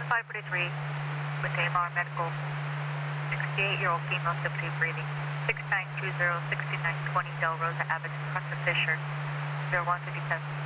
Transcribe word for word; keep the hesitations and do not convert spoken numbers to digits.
five forty-three with A M R Medical. sixty-eight-year-old female, sympathy breathing. six nine two zero, six nine two zero Del Rosa Avenue, front of Fisher. zero one fifty-seven.